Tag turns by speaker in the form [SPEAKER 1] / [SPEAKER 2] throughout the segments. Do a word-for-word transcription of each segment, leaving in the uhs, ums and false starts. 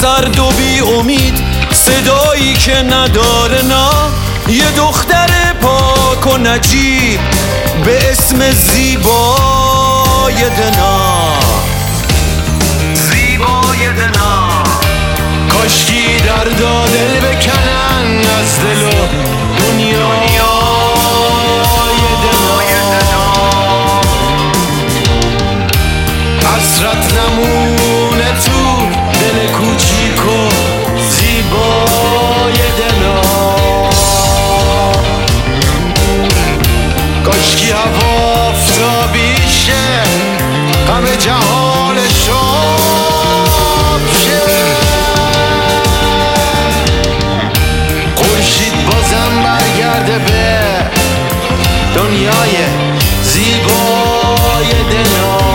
[SPEAKER 1] سرد و بی امید، صدایی که نداره نا، یه دختر پاک و نجیب به اسم زیبای دنا. زیبای دنا کاشکی دردا دل بکنن از دل و دنیای دنا. حسرت نمونه تو دل کوچیک و زیبای دنا. کاشکی هوا آفتابی شه، غم جهان شاب شه. خورشید بازم برگرده به دنیای زیبای دنا.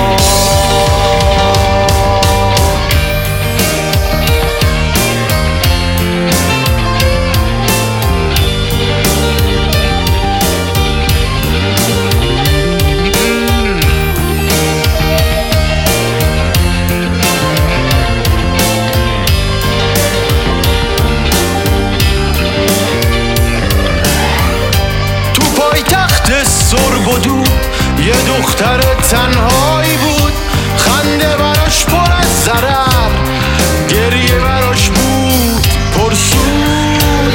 [SPEAKER 1] سربدو یه دختر تنهایی بود، خنده براش پر از ضرر، گریه براش بود پرسود،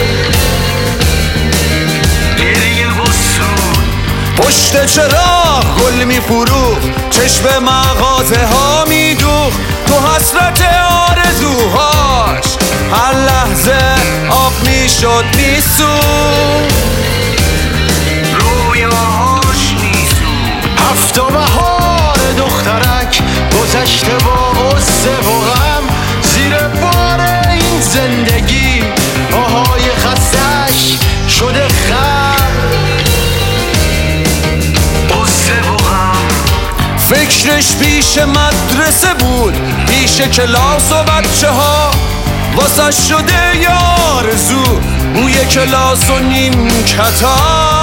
[SPEAKER 1] گریه و سود. پشت چراغ گل میفروخت، چشم مغازه ها میدوخت، تو حسرت آرزوهاش هر لحظه آب میشد میسود. هفت و بهار دخترک گذشته با غصه و غم، زیر بار این زندگی پاهای خستش شده خم. غصه و غم فکرش پیش مدرسه بود، پیش کلاس و بچه ها، واسه شده یارزو بوی کلاس و نیمکتا.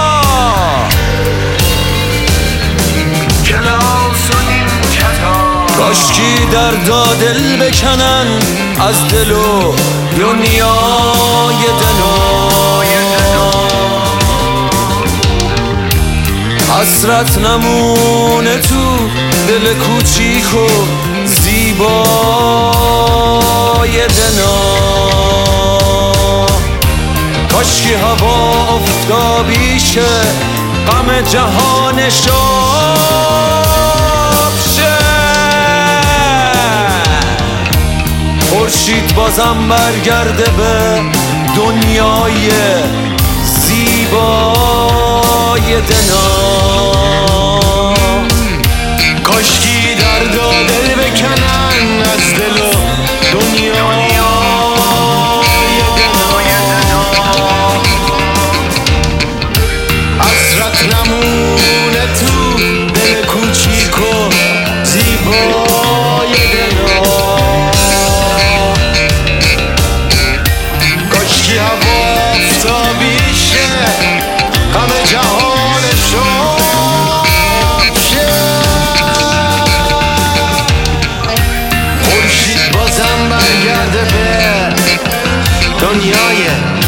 [SPEAKER 1] کاشکی دردا دل بکنن از دل و دنیای دنا. حسرت نمونه تو دل کوچیک و زیبای دنا. کاشکی هوا آفتابی شه، غم جهان شاب شه. خورشید بازم برگرده به دنیای زیبای دنا. کاشکی دردا دل بکنن از دل و دنیای دنا. حسرت نمونه تو دل کوچیک و زیبای دنا. کاشکی هوا آفتابی شه، غم جهان شاب شه. خورشید بازم برگرده به دنیای